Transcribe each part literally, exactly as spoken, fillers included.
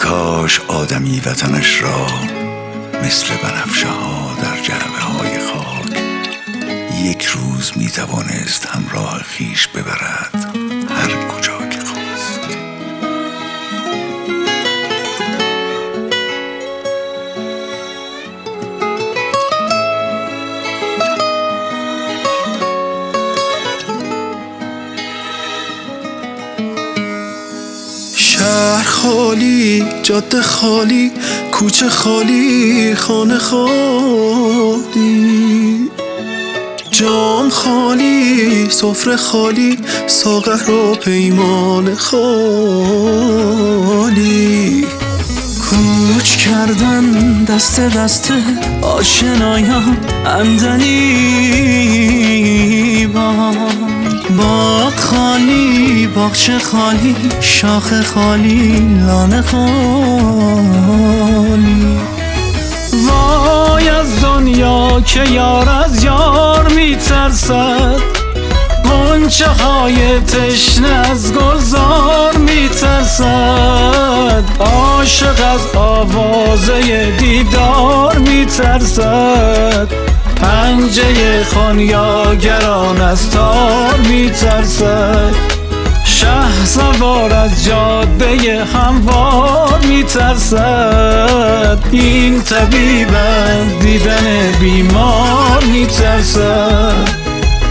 کاش آدمی وطنش را مثل بنفشه ها در جعبه های خاک یک روز می توانست همراه خیش ببرد هر کجا که خواست. شهر خالی، جاده خالی، کوچه خالی، خانه خالی، جام خالی، سفره خالی، ساغر و پیمان خالی. کوچ کردن دست دست آشنایان عندلیبان. باغ خالی، باغچه خالی، شاخه خالی، لانه خالی. وای از دنیا که یار از یار میترسد، غنچه های تشنه از گلزار میترسد، عاشق از آوازه دیدار میترسد، پنجه خانیاگران از تار میترسد، شه سوار از جاده هموار میترسد، این طبیب از دیدن بیمار میترسد.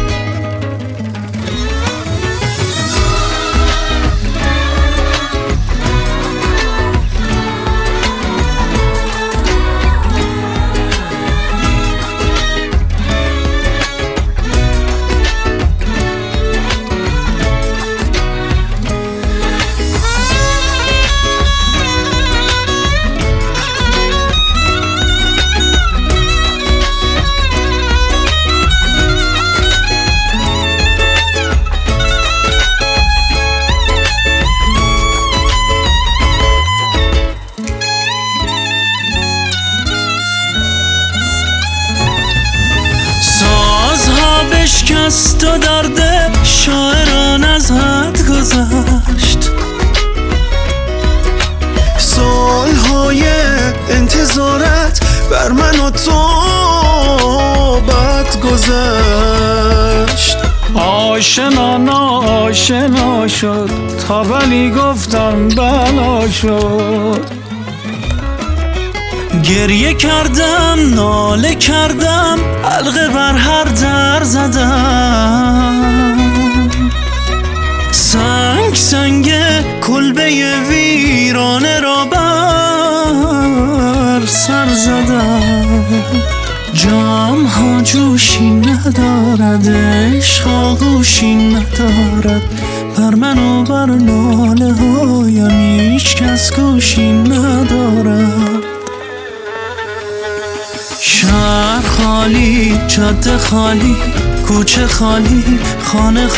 شکست و درد شاعران از حد گذشت، سالهای انتظارت بر من و تو بد گذشت. آشنا ناآشنا شد تا ولی گفتم بلا شد. گریه کردم، ناله کردم، حلقه بر هر در زدم، سنگ سنگ کلبه ویرانه را بر سر زدم. جام ها جوشی ندارد، عشق آغوشی ندارد، بر من و بر ناله هایم هیچ کس گوشی ندارد. شهر خالی، جاده خالی، کوچه خالی، خانه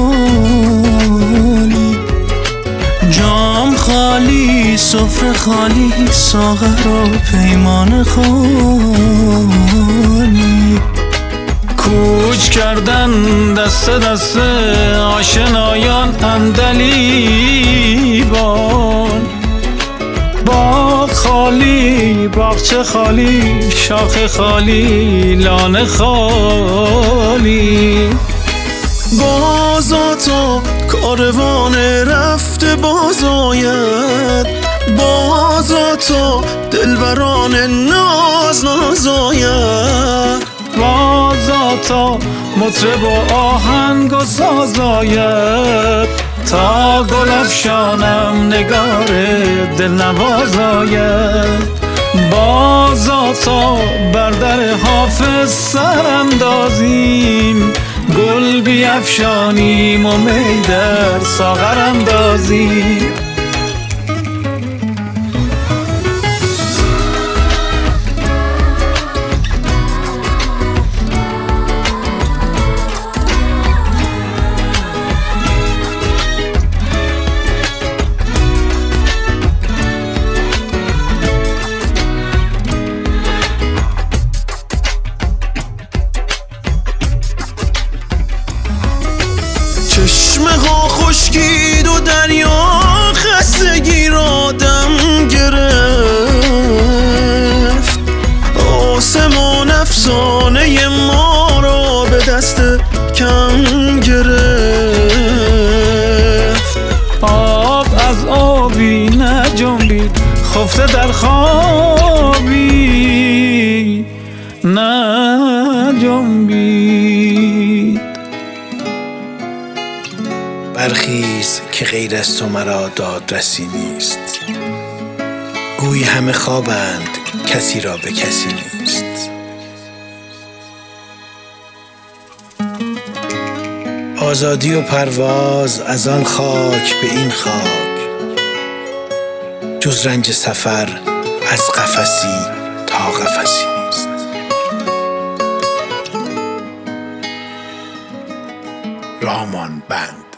خالی، جام خالی، سفره خالی، ساغر و پیمان خالی. کوچ کردن دست دست آشنایان عندلیبان. باغ خالی، باغچه خالی، شاخه خالی، لانه خالی. بازا تا کاروان رفته بازاید، بازا تا دلبران ناز نازاید، بازا تا مطرب و آهنگ و سازاید، تا گل افشانم نگار دل نوازاید، بازا تا بر در حافظ سر اندازیم، گل بیفشانیم و می در ساغر اندازیم. چشمه ها خشکید و دریا خستگی را دم گرفت. خفته در خوابی نجنبید. برخیز که غیر از تو مرا دادرسی نیست، گویی همه خوابند کسی را به کسی نیست. آزادی و پرواز از آن خاک به این خاک، جز رنج سفر از قفسی تا قفسی نیست. رامان بند.